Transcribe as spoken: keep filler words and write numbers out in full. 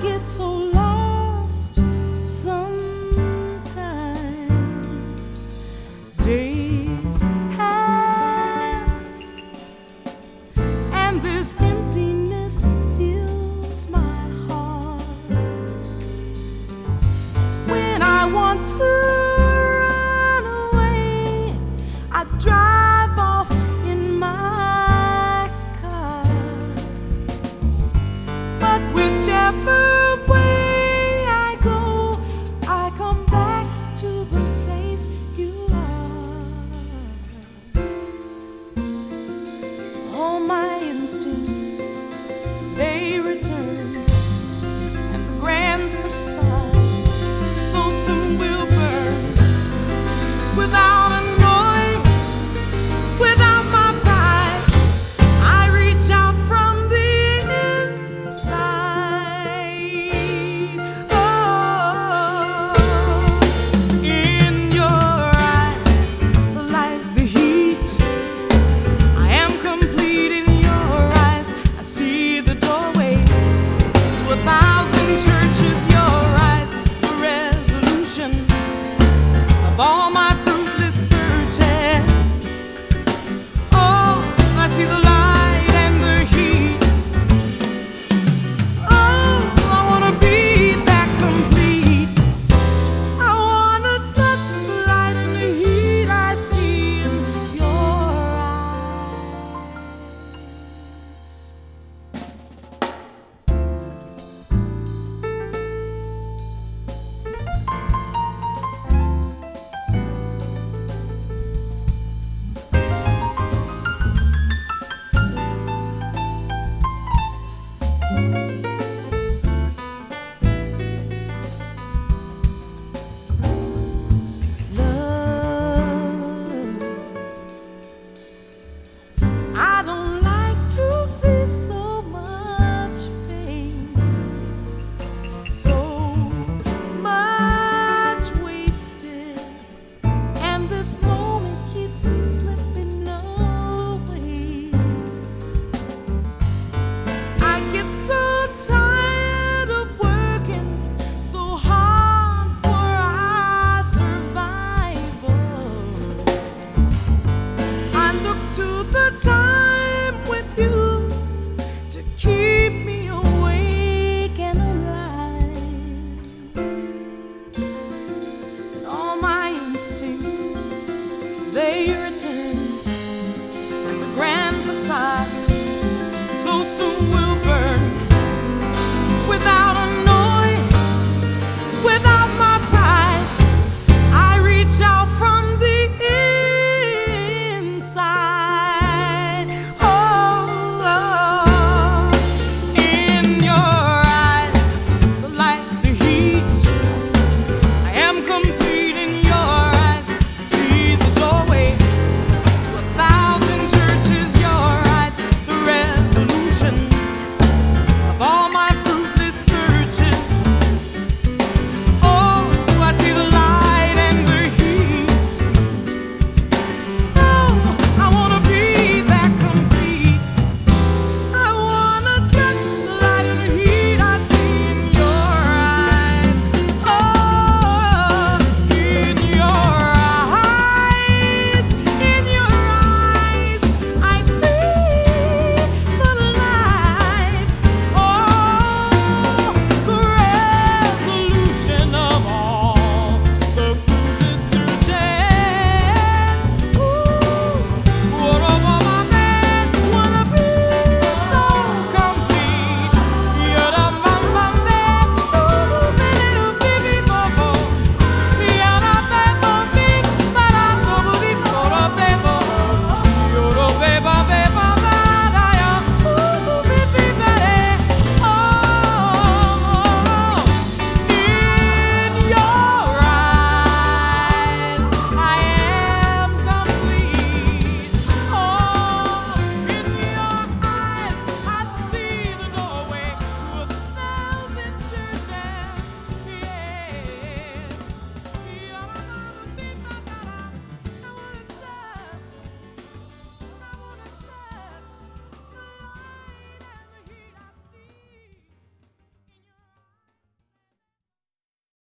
get so lost sometimes. Days pass and this emptiness fills my heart. When I want to run away, I drive off in my car. But whichever way I go, I come back to the place you are. All my instincts, they return, and the grand facade so soon will burn. Without a noise, without my pride, I reach out from the inside. Oh, in your eyes, the light, the heat. I am complete in your eyes. I see the doorway to a thousand churches. Your eyes, the resolution of all my fruitless searches. Oh, I see the light and the heat. Oh, I wanna be that complete. I wanna touch the light and the heat I see in your eyes.